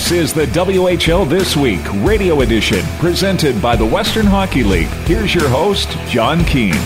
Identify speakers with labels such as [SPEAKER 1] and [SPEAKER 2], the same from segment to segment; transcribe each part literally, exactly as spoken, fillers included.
[SPEAKER 1] This is the W H L This Week radio edition presented by the Western Hockey League. Here's your host, John Keane.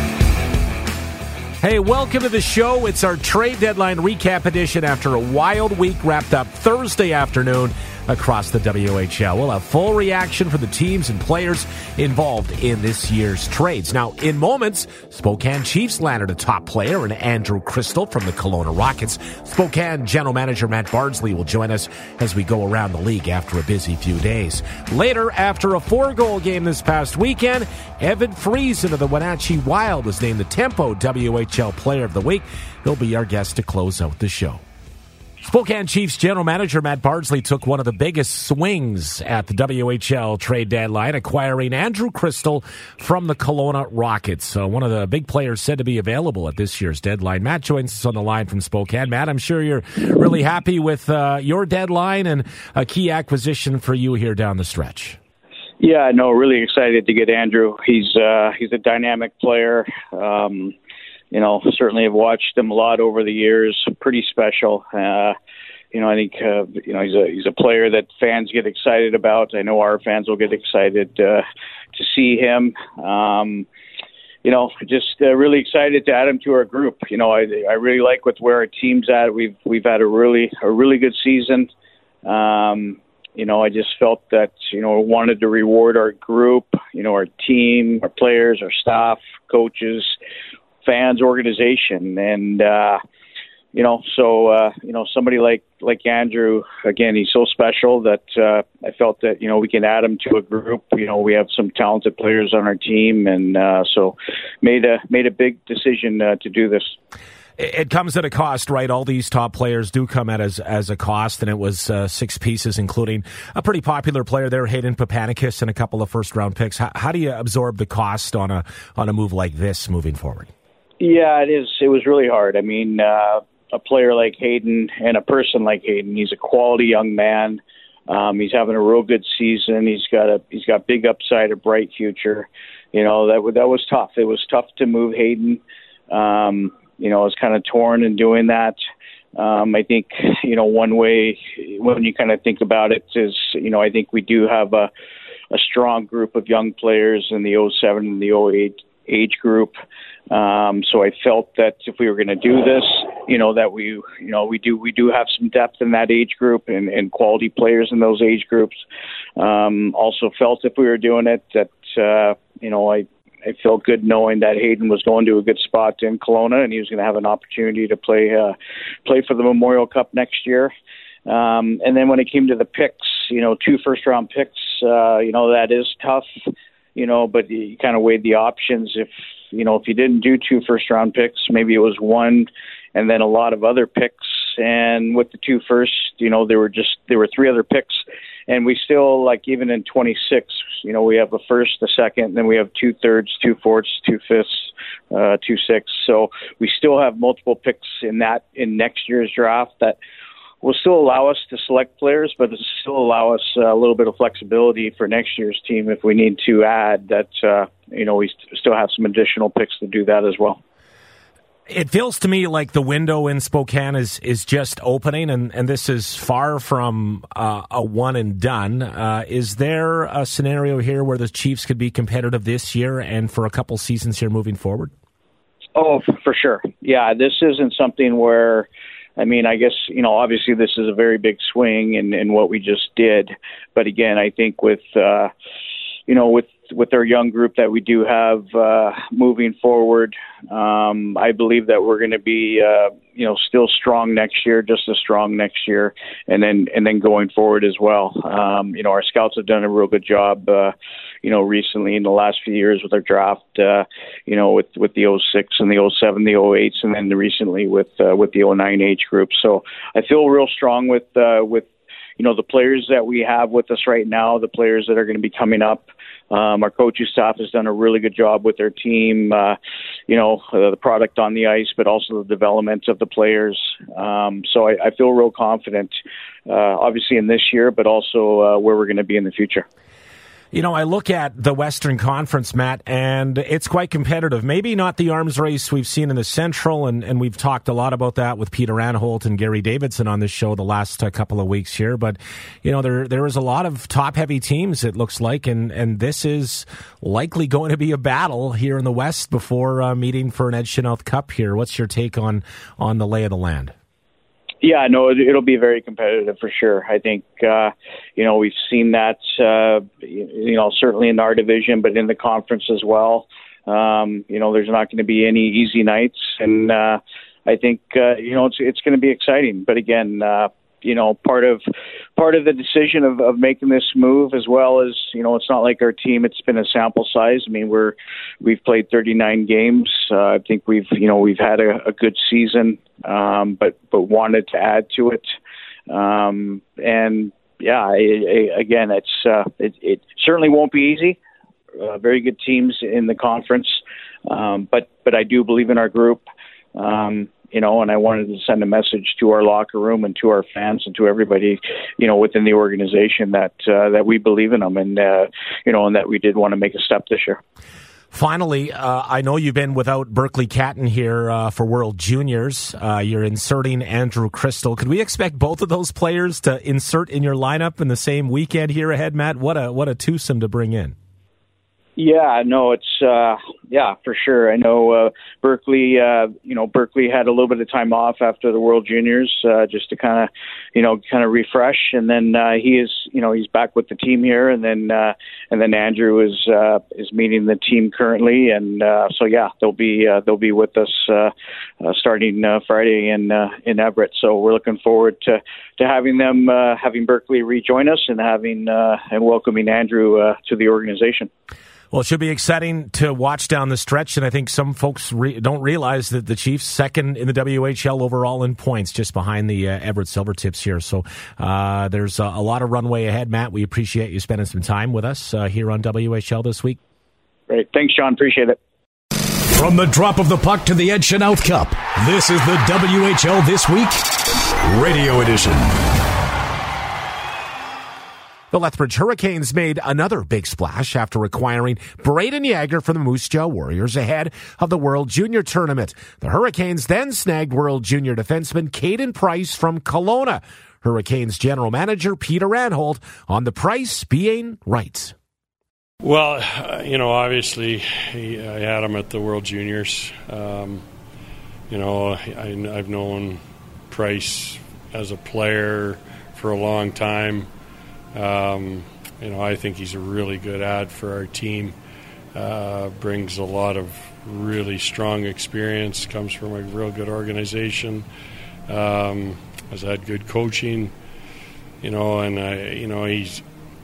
[SPEAKER 2] Hey, welcome to the show. It's our trade deadline recap edition after a wild week wrapped up Thursday afternoon across the W H L. We'll have full reaction from the teams and players involved in this year's trades. Now, in moments, Spokane Chiefs landed a top player in Andrew Crystal from the Kelowna Rockets. Spokane General Manager Matt Bardsley will join us as we go around the league after a busy few days. Later, after a four-goal game this past weekend, Evan Friesen of the Wenatchee Wild was named the Tempo W H L Player of the Week. He'll be our guest to close out the show. Spokane Chiefs General Manager Matt Bardsley took one of the biggest swings at the W H L trade deadline, acquiring Andrew Crystal from the Kelowna Rockets. So one of the big players said to be available at this year's deadline. Matt joins us on the line from Spokane. Matt, I'm sure you're really happy with uh, your deadline and a key acquisition for you here down the stretch.
[SPEAKER 3] Yeah, no, really excited to get Andrew. He's uh, he's a dynamic player. Um, You know, certainly have watched him a lot over the years. Pretty special. Uh, you know, I think uh, you know he's a he's a player that fans get excited about. I know our fans will get excited uh, to see him. Um, you know, just uh, really excited to add him to our group. You know, I I really like with where our team's at. We've we've had a really a really good season. Um, you know, I just felt that you know wanted to reward our group. You know, our team, our players, our staff, coaches, fans, organization, and uh, you know, so uh, you know, somebody like like Andrew, again, he's so special that uh, I felt that you know we can add him to a group. You know, we have some talented players on our team, and uh, so made a made a big decision uh, to do this.
[SPEAKER 2] It comes at a cost, right? All these top players do come at as as a cost, and it was uh, six pieces, including a pretty popular player there, Hayden Papanicus, and a couple of first round picks. How, how do you absorb the cost on a on a move like this moving forward?
[SPEAKER 3] Yeah, it is. It was really hard. I mean, uh, a player like Hayden and a person like Hayden, he's a quality young man. Um, he's having a real good season. He's got a he's got big upside, a bright future. You know, that that was tough. It was tough to move Hayden. Um, you know, I was kind of torn in doing that. Um, I think, you know, one way when you kind of think about it is, you know, I think we do have a, a strong group of young players in the oh seven and the oh eight age group. Um, so I felt that if we were going to do this, you know, that we, you know, we do, we do have some depth in that age group and, and quality players in those age groups. Um, also felt if we were doing it that, uh, you know, I, I felt good knowing that Hayden was going to a good spot in Kelowna and he was going to have an opportunity to play, uh, play for the Memorial Cup next year. Um, and then when it came to the picks, you know, two first round picks, uh, you know, that is tough. You know, but you kind of weighed the options. If, you know, if you didn't do two first round picks, maybe it was one and then a lot of other picks. And with the two first, you know, there were just, there were three other picks. And we still, like, even in twenty-six, you know, we have a first, a second, and then we have two thirds, two fourths, two fifths, uh, two sixths. So we still have multiple picks in that, in next year's draft that will still allow us to select players, but it'll still allow us uh, a little bit of flexibility for next year's team if we need to add that, uh, you know, we st- still have some additional picks to do that as well.
[SPEAKER 2] It feels to me like the window in Spokane is, is just opening, and, and this is far from uh, a one and done. Uh, is there a scenario here where the Chiefs could be competitive this year and for a couple seasons here moving forward?
[SPEAKER 3] Oh, for sure. Yeah, this isn't something where, I mean, I guess, you know, obviously this is a very big swing in, in what we just did. But again, I think with, uh, you know, with, with our young group that we do have uh, moving forward, um, I believe that we're going to be, uh, you know, still strong next year, just as strong next year, and then and then going forward as well. Um, you know, our scouts have done a real good job, uh, you know, recently in the last few years with our draft, uh, you know, with, with the oh six and the oh seven, the oh eights, and then recently with uh, with the oh nine age group. So I feel real strong with uh, with you know the players that we have with us right now, the players that are going to be coming up. Um, our coaching staff has done a really good job with their team, uh, you know, uh, the product on the ice, but also the development of the players. Um, so I, I feel real confident, uh, obviously in this year, but also uh, where we're going to be in the future.
[SPEAKER 2] You know, I look at the Western Conference, Matt, and it's quite competitive. Maybe not the arms race we've seen in the Central, and, and we've talked a lot about that with Peter Anholt and Gary Davidson on this show the last uh, couple of weeks here. But, you know, there there is a lot of top-heavy teams, it looks like, and, and this is likely going to be a battle here in the West before uh, meeting for an Ed Chynoweth Cup here. What's your take on, on the lay of the land?
[SPEAKER 3] Yeah, no, it, it'll be very competitive for sure. I think, uh, you know, we've seen that, uh, you, you know, certainly in our division, but in the conference as well. Um, you know, there's not going to be any easy nights. And uh, I think, uh, you know, it's it's going to be exciting. But again, uh, you know, part of part of the decision of, of making this move, as well as, you know, it's not like our team, it's been a sample size. I mean, we're we've played thirty-nine games. Uh, I think we've, you know, we've had a, a good season, um, but but wanted to add to it. Um, and yeah, I, I, again, it's uh, it, it certainly won't be easy. Uh, very good teams in the conference, um, but but I do believe in our group. Um, You know, and I wanted to send a message to our locker room and to our fans and to everybody, you know, within the organization that uh, that we believe in them, and uh, you know, and that we did want to make a step this year.
[SPEAKER 2] Finally, uh, I know you've been without Berkeley Catton here uh, for World Juniors. Uh, you're inserting Andrew Crystal. Could we expect both of those players to insert in your lineup in the same weekend here ahead, Matt? What a what a twosome to bring in.
[SPEAKER 3] Yeah, no, it's, uh, yeah, for sure. I know uh, Berkeley, uh, you know, Berkeley had a little bit of time off after the World Juniors uh, just to kind of, you know, kind of refresh. And then uh, he is, you know, he's back with the team here. And then uh, and then Andrew is uh, is meeting the team currently. And uh, so, yeah, they'll be uh, they'll be with us uh, uh, starting uh, Friday in uh, in Everett. So we're looking forward to, to having them, uh, having Berkeley rejoin us and having uh, and welcoming Andrew uh, to the organization.
[SPEAKER 2] Well, it should be exciting to watch down the stretch, and I think some folks re- don't realize that the Chiefs second in the W H L overall in points, just behind the uh, Everett Silvertips here. So uh, there's a, a lot of runway ahead, Matt. We appreciate you spending some time with us uh, here on W H L this week.
[SPEAKER 3] Great. Thanks, John. Appreciate it.
[SPEAKER 1] From the drop of the puck to the Ed Chynoweth Cup, this is the W H L This Week Radio Edition.
[SPEAKER 2] The Lethbridge Hurricanes made another big splash after acquiring Braden Yager from the Moose Jaw Warriors ahead of the World Junior Tournament. The Hurricanes then snagged World Junior defenseman Caden Price from Kelowna. Hurricanes general manager Peter Anholt on the Price being right.
[SPEAKER 4] Well, uh, you know, obviously he, I had him at the World Juniors. Um, you know, I, I've known Price as a player for a long time. Um, you know, I think he's a really good add for our team. Uh, brings a lot of really strong experience. Comes from a real good organization. Um, has had good coaching. You know, and I, you know, he's.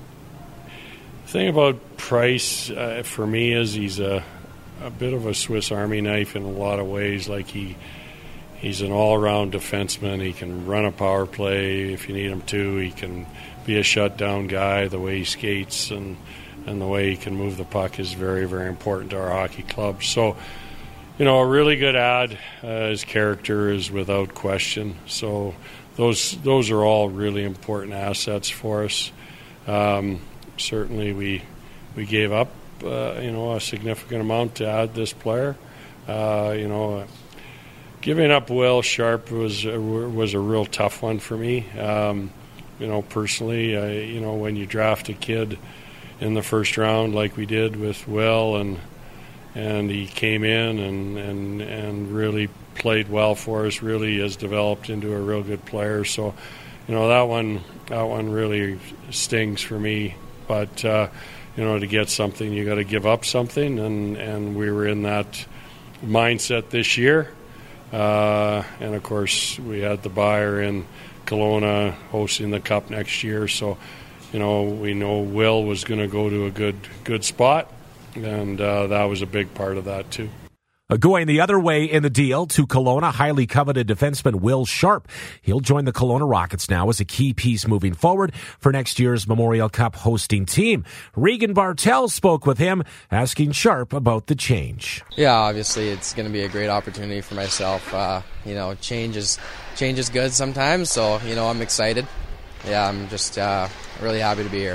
[SPEAKER 4] The thing about Price uh, for me is he's a a bit of a Swiss Army knife in a lot of ways. Like he. He's an all-around defenseman. He can run a power play if you need him to. He can be a shutdown guy. The way he skates and and the way he can move the puck is very, very important to our hockey club. So, you know, a really good ad. Uh, his character is without question. So those those are all really important assets for us. Um, certainly, we we gave up, uh, you know, a significant amount to add this player. Uh, you know. Uh, Giving up Will Sharp was a, was a real tough one for me. Um, you know, personally, I, you know, when you draft a kid in the first round like we did with Will, and and he came in and, and, and really played well for us, really has developed into a real good player. So, you know, that one that one really stings for me. But, uh, you know, to get something, you got to give up something, and, and we were in that mindset this year. Uh, and, of course, we had the buyer in Kelowna hosting the Cup next year. So, you know, we know Will was going to go to a good good spot, and uh, that was a big part of that, too.
[SPEAKER 2] Going the other way in the deal to Kelowna, highly coveted defenseman Will Sharp. He'll join the Kelowna Rockets now as a key piece moving forward for next year's Memorial Cup hosting team. Regan Bartel spoke with him, asking Sharp about the change.
[SPEAKER 5] Yeah, obviously it's going to be a great opportunity for myself. Uh, you know, change is, change is good sometimes, so, you know, I'm excited. Yeah, I'm just uh, really happy to be here.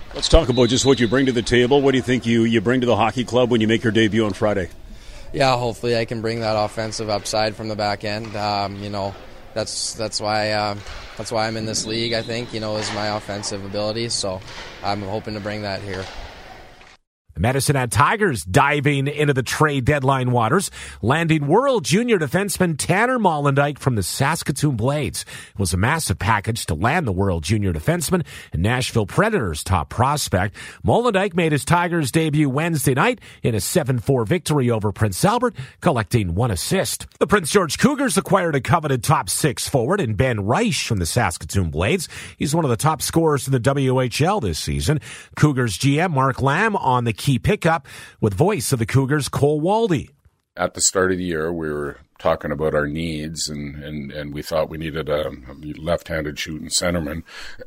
[SPEAKER 6] Let's talk about just what you bring to the table. What do you think you, you bring to the hockey club when you make your debut on Friday?
[SPEAKER 5] Yeah, hopefully I can bring that offensive upside from the back end. Um, you know, that's that's why uh, that's why I'm in this league. I think you know is my offensive ability. So I'm hoping to bring that here.
[SPEAKER 2] The Medicine Hat Tigers diving into the trade deadline waters, landing World Junior defenseman Tanner Molendyk from the Saskatoon Blades. It was a massive package to land the World Junior defenseman and Nashville Predators' top prospect. Molendyk made his Tigers debut Wednesday night in a seven four victory over Prince Albert, collecting one assist. The Prince George Cougars acquired a coveted top six forward in Ben Reich from the Saskatoon Blades. He's one of the top scorers in the W H L this season. Cougars G M Mark Lamb on the key pickup with voice of the Cougars Cole Waldy.
[SPEAKER 7] At the start of the year, we were talking about our needs, and, and, and we thought we needed a, a left-handed shooting centerman.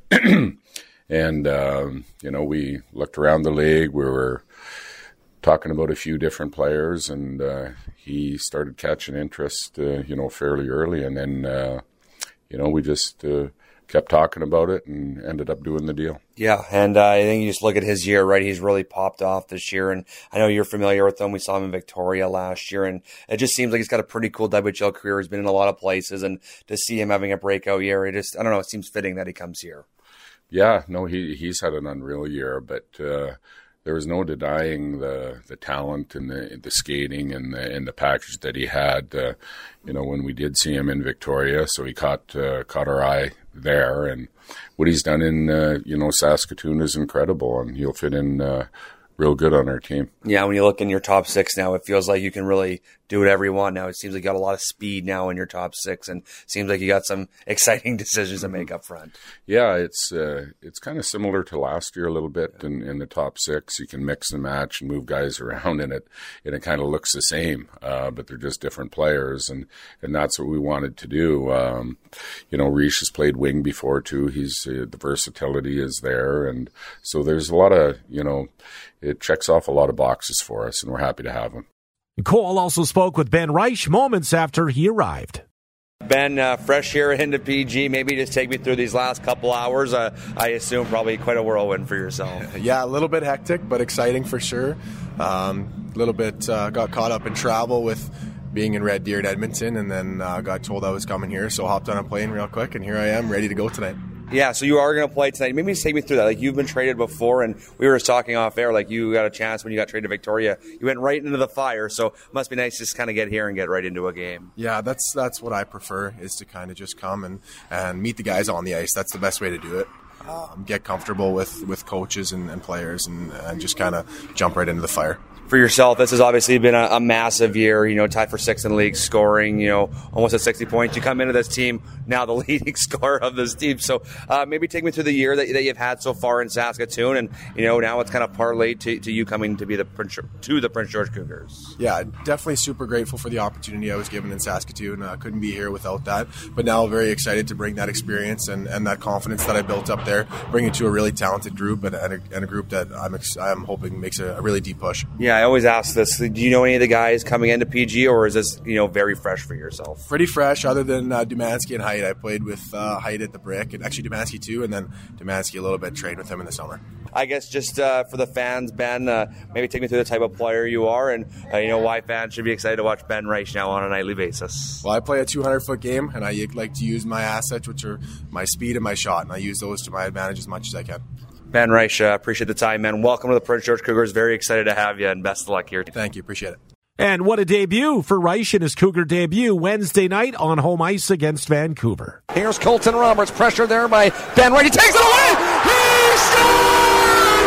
[SPEAKER 7] and, um, you know, we looked around the league. We were talking about a few different players, and uh, he started catching interest, uh, you know, fairly early. And then, uh, you know, we just uh, kept talking about it and ended up doing the deal.
[SPEAKER 8] Yeah, and uh, I think you just look at his year, right? He's really popped off this year, and I know you're familiar with him. We saw him in Victoria last year, and it just seems like he's got a pretty cool W H L career. He's been in a lot of places, and to see him having a breakout year, it just, I don't know, it seems fitting that he comes here.
[SPEAKER 7] Yeah, no, he he's had an unreal year, but uh, there was no denying the the talent and the the skating and the and the package that he had. Uh, you know, when we did see him in Victoria, so he caught uh, caught our eye there, and what he's done in uh, you know Saskatoon is incredible, and he'll fit in uh, real good on our team.
[SPEAKER 8] Yeah, when you look in your top six now, it feels like you can really do whatever you want now. It seems like you got a lot of speed now in your top six, and it seems like you got some exciting decisions to make up front.
[SPEAKER 7] Yeah, it's uh, it's kind of similar to last year a little bit in, in the top six. You can mix and match and move guys around, and it and it kind of looks the same, uh, but they're just different players, and, and that's what we wanted to do. Um, you know, Riche has played wing before too. He's uh, the versatility is there, and so there's a lot of you know. It checks off a lot of boxes for us, and we're happy to have him.
[SPEAKER 2] Cole also spoke with Ben Reich moments after he arrived.
[SPEAKER 8] Ben, uh, fresh here into P G, maybe just take me through these last couple hours. Uh, I assume probably quite a whirlwind for yourself.
[SPEAKER 9] Yeah, a little bit hectic, but exciting for sure. Um, a little bit uh, got caught up in travel with being in Red Deer at Edmonton, and then uh, got told I was coming here, so hopped on a plane real quick, and here I am, ready to go tonight.
[SPEAKER 8] Yeah, so you are going to play tonight. Maybe just take me through that. Like, you've been traded before, and we were just talking off air, like, you got a chance when you got traded to Victoria. You went right into the fire, so it must be nice just kind of get here and get right into a game.
[SPEAKER 9] Yeah, that's that's what I prefer, is to kind of just come and, and meet the guys on the ice. That's the best way to do it. Um, get comfortable with, with coaches and, and players, and, and just kind of jump right into the fire.
[SPEAKER 8] For yourself, this has obviously been a, a massive year, you know, tied for sixth in the league, scoring, you know, almost at sixty points. You come into this team, now the leading scorer of this team. So uh, maybe take me through the year that, that you've had so far in Saskatoon, and, you know, now it's kind of parlayed to, to you coming to be the Prince, to the Prince George Cougars.
[SPEAKER 9] Yeah, definitely super grateful for the opportunity I was given in Saskatoon. I uh, couldn't be here without that. But now very excited to bring that experience and, and that confidence that I built up there, bring it to a really talented group and, and, a, and a group that I'm, ex- I'm hoping makes a, a really deep push.
[SPEAKER 8] Yeah, I always ask this. Do you know any of the guys coming into P G, or is this, you know, very fresh for yourself?
[SPEAKER 9] Pretty fresh, other than uh, Dumansky and Haidt. I played with uh, Haidt at the Brick, and actually Dumansky too, and then Dumansky a little bit, trained with him in the summer.
[SPEAKER 8] I guess just uh, for the fans, Ben, uh, maybe take me through the type of player you are, and uh, you know why fans should be excited to watch Ben Reich now on a nightly basis.
[SPEAKER 9] Well, I play a two hundred foot game, and I like to use my assets, which are my speed and my shot, and I use those to my advantage as much as I can.
[SPEAKER 8] Ben Reich, uh, appreciate the time, man. Welcome to the Prince George Cougars. Very excited to have you, and best of luck here.
[SPEAKER 9] Thank you. Appreciate it.
[SPEAKER 2] And what a debut for Reich in his Cougar debut Wednesday night on home ice against Vancouver.
[SPEAKER 10] Here's Colton Roberts, pressure there by Ben Reich. He takes it away! He scores!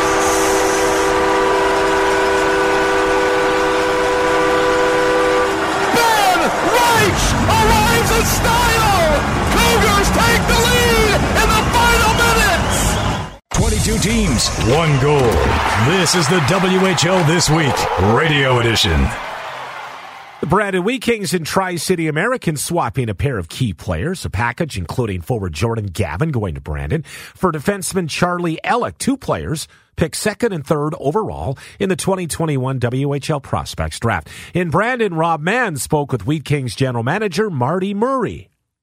[SPEAKER 10] Ben Reich arrives in style! Cougars take the lead in the final minutes!
[SPEAKER 1] twenty-two teams, one goal. This is the W H L This Week, Radio Edition.
[SPEAKER 2] The Brandon Wheat Kings and Tri-City Americans swapping a pair of key players, a package including forward Jordan Gavin going to Brandon. For defenseman Charlie Ellick, two players picked second and third overall in the twenty twenty-one W H L Prospects Draft. In Brandon, Rob Mann spoke with Wheat Kings general manager Marty Murray.
[SPEAKER 11] Well,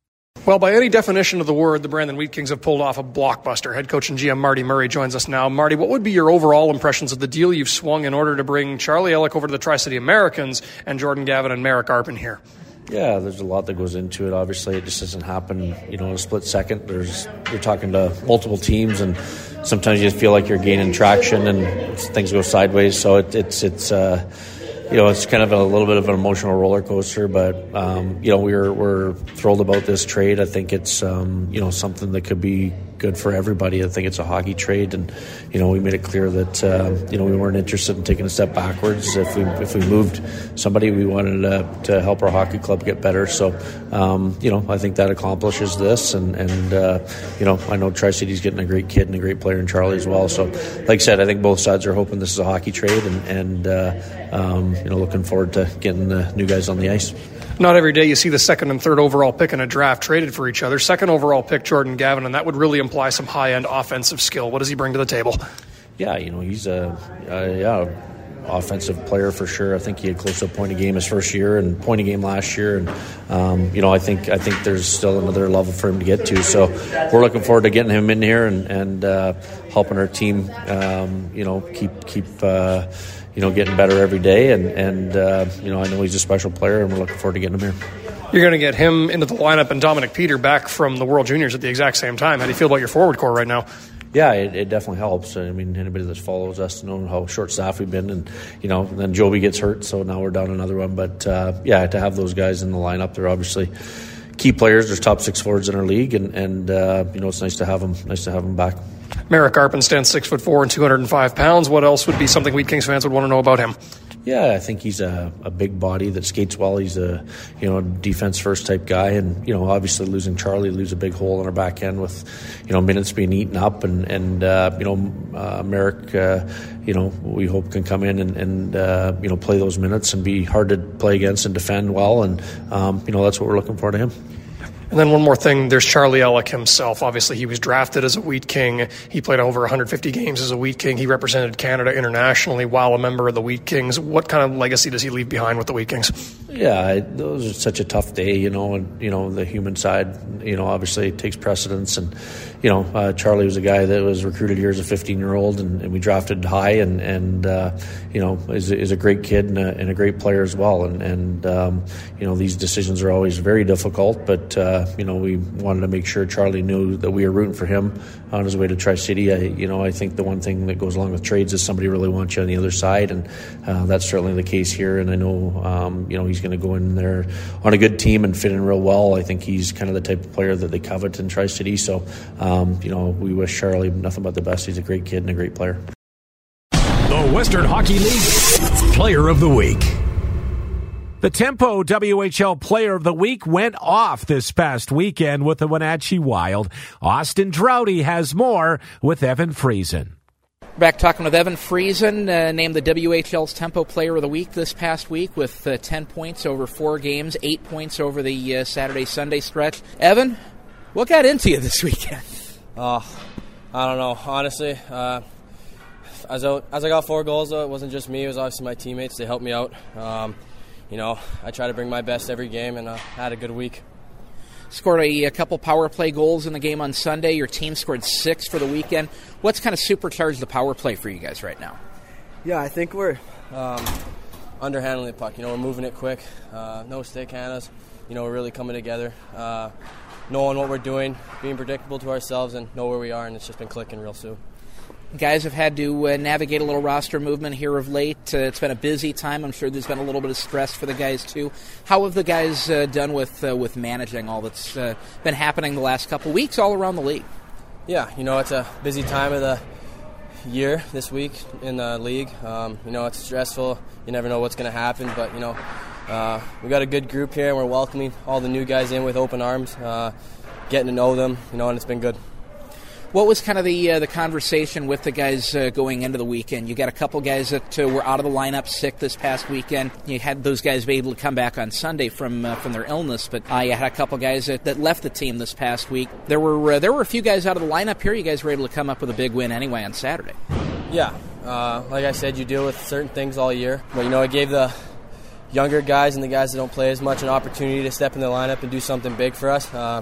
[SPEAKER 11] Well, by any definition of the word, the Brandon Wheat Kings have pulled off a blockbuster. Head coach and G M Marty Murray joins us now. Marty, what would be your overall impressions of the deal you've swung in order to bring Charlie Ellick over to the Tri-City Americans and Jordan Gavin and Merrick Arpin here?
[SPEAKER 12] Yeah, there's a lot that goes into it. Obviously, it just doesn't happen, you know, in a split second. There's you're talking to multiple teams, and sometimes you feel like you're gaining traction, and things go sideways. So it, it's it's uh, you know, it's kind of a little bit of an emotional roller coaster. But um, you know, we're we're thrilled about this trade. I think it's um, you know something that could be good for everybody. I think it's a hockey trade, and you know, we made it clear that uh, you know we weren't interested in taking a step backwards. If we if we moved somebody, we wanted uh, to help our hockey club get better. So um, you know, I think that accomplishes this, and and uh, you know, I know Tri-City's getting a great kid and a great player in Charlie as well. So, like I said, I think both sides are hoping this is a hockey trade, and and uh, um, you know, looking forward to getting the new guys on the ice.
[SPEAKER 11] Not every day you see the second and third overall pick in a draft traded for each other. Second overall pick, Jordan Gavin, and that would really imply some high-end offensive skill. What does he bring to the table?
[SPEAKER 12] Yeah, you know, he's a, a yeah, offensive player for sure. I think he had close to a point a game his first year and point a game last year. And, um, you know, I think I think there's still another level for him to get to. So we're looking forward to getting him in here and, and uh, helping our team, um, you know, keep keep uh, – you know, getting better every day, and, and uh, you know, I know he's a special player, and we're looking forward to getting him here.
[SPEAKER 11] You're going to get him into the lineup and Dominic Peter back from the World Juniors at the exact same time. How do you feel about your forward core right now?
[SPEAKER 12] Yeah, it, it definitely helps. I mean, anybody that follows us knows how short-staffed we've been, and you know, then Joby gets hurt, so now we're down another one. But uh, yeah, to have those guys in the lineup, they're obviously key players. There's top six forwards in our league, and, and uh, you know, it's nice to have them. Nice to have them back.
[SPEAKER 11] Merrick Arpin stands six foot four and two hundred five pounds. What else would be something Wheat Kings fans would want to know about him?
[SPEAKER 12] Yeah, I think he's a, a big body that skates well. He's a you know defense first type guy, and you know obviously losing Charlie leaves a big hole in our back end with you know minutes being eaten up, and and uh, you know uh, Merrick, uh, you know we hope can come in and, and uh, you know play those minutes and be hard to play against and defend well, and um, you know that's what we're looking for to him.
[SPEAKER 11] And then one more thing, there's Charlie Ellick himself. Obviously, he was drafted as a Wheat King. He played over one hundred fifty games as a Wheat King. He represented Canada internationally while a member of the Wheat Kings. What kind of legacy does he leave behind with the Wheat Kings?
[SPEAKER 12] Yeah, it was such a tough day, you know, and, you know, the human side, you know, obviously takes precedence. And, you know, uh, Charlie was a guy that was recruited here as a fifteen-year-old, and, and we drafted high, and, and uh, you know, is, is a great kid and a, and a great player as well. And, and um, you know, these decisions are always very difficult, but, uh, you know, we wanted to make sure Charlie knew that we were rooting for him on his way to Tri-City. I, you know, I think the one thing that goes along with trades is somebody really wants you on the other side, and uh, that's certainly the case here. And I know, um, you know, he's going to go in there on a good team and fit in real well. I think he's kind of the type of player that they covet in Tri-City. So, um, you know, we wish Charlie nothing but the best. He's a great kid and a great player.
[SPEAKER 1] The Western Hockey League Player of the Week.
[SPEAKER 2] The Tempo W H L Player of the Week went off this past weekend with the Wenatchee Wild. Austin Trouty has more with Evan Friesen.
[SPEAKER 13] Back talking with Evan Friesen, uh, named the W H L's Tempo Player of the Week this past week with uh, ten points over four games, eight points over the uh, Saturday-Sunday stretch. Evan, what got into you this weekend?
[SPEAKER 14] Uh, I don't know, honestly. Uh, as, I, as I got four goals, though, it wasn't just me. It was obviously my teammates. They helped me out. Um, you know, I try to bring my best every game, and uh, had a good week.
[SPEAKER 13] Scored a, a couple power play goals in the game on Sunday. Your team scored six for the weekend. What's kind of supercharged the power play for you guys right now?
[SPEAKER 14] Yeah, I think we're um, underhandling the puck. You know, we're moving it quick. Uh, no stick handles. You know, we're really coming together, uh, knowing what we're doing, being predictable to ourselves, and know where we are, and it's just been clicking real soon.
[SPEAKER 13] Guys have had to uh, navigate a little roster movement here of late. Uh, it's been a busy time. I'm sure there's been a little bit of stress for the guys, too. How have the guys uh, done with uh, with managing all that's uh, been happening the last couple weeks all around the league?
[SPEAKER 14] Yeah, you know, it's a busy time of the year this week in the league. Um, you know, it's stressful. You never know what's going to happen, but, you know, uh, we got a good group here, and we're welcoming all the new guys in with open arms, uh, getting to know them, you know, and it's been good.
[SPEAKER 13] What was kind of the uh, the conversation with the guys uh, going into the weekend? You got a couple guys that uh, were out of the lineup sick this past weekend. You had those guys be able to come back on Sunday from uh, from their illness, but uh, you had a couple guys that, that left the team this past week. There were uh, there were a few guys out of the lineup here. You guys were able to come up with a big win anyway on Saturday.
[SPEAKER 14] Yeah, uh, like I said, you deal with certain things all year, but you know, it gave the younger guys and the guys that don't play as much an opportunity to step in the lineup and do something big for us. Uh,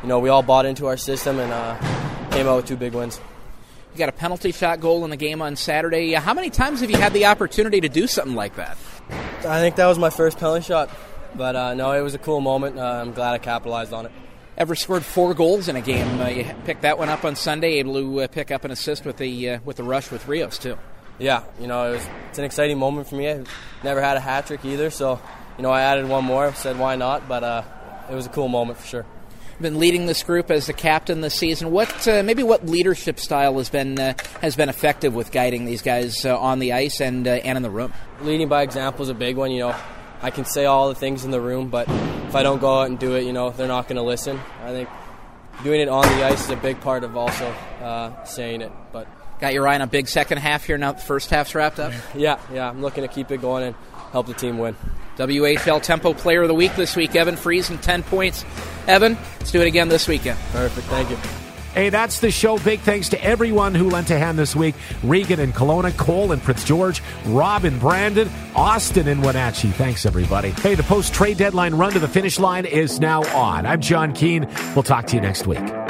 [SPEAKER 14] you know, we all bought into our system and uh, came out with two big wins.
[SPEAKER 13] You got a penalty shot goal in the game on Saturday. How many times have you had the opportunity to do something like that?
[SPEAKER 14] I think that was my first penalty shot, but uh, no, it was a cool moment. Uh, I'm glad I capitalized on it.
[SPEAKER 13] Ever scored four goals in a game? Uh, you picked that one up on Sunday, able to uh, pick up an assist with the uh, with the rush with Rios too.
[SPEAKER 14] Yeah, you know, it was, it's an exciting moment for me. I never had a hat trick either, so you know, I added one more. Said why not? But uh, it was a cool moment for sure.
[SPEAKER 13] Been leading this group as the captain this season. What uh, maybe what leadership style has been uh, has been effective with guiding these guys uh, on the ice and uh, and in the room?
[SPEAKER 14] Leading by example is a big one. You know, I can say all the things in the room, but if I don't go out and do it, you know, they're not going to listen. I think doing it on the ice is a big part of also uh, saying it. But
[SPEAKER 13] got your eye on a big second half here now that the first half's wrapped up?
[SPEAKER 14] Yeah, yeah. I'm looking to keep it going and help the team win.
[SPEAKER 13] W H L Tempo Player of the Week this week, Evan Friesen, ten points. Evan, let's do it again this weekend.
[SPEAKER 14] Perfect, thank you.
[SPEAKER 2] Hey, that's the show. Big thanks to everyone who lent a hand this week. Regan and Kelowna, Cole and Prince George, Rob and Brandon, Austin and Wenatchee. Thanks, everybody. Hey, the post-trade deadline run to the finish line is now on. I'm John Keane. We'll talk to you next week.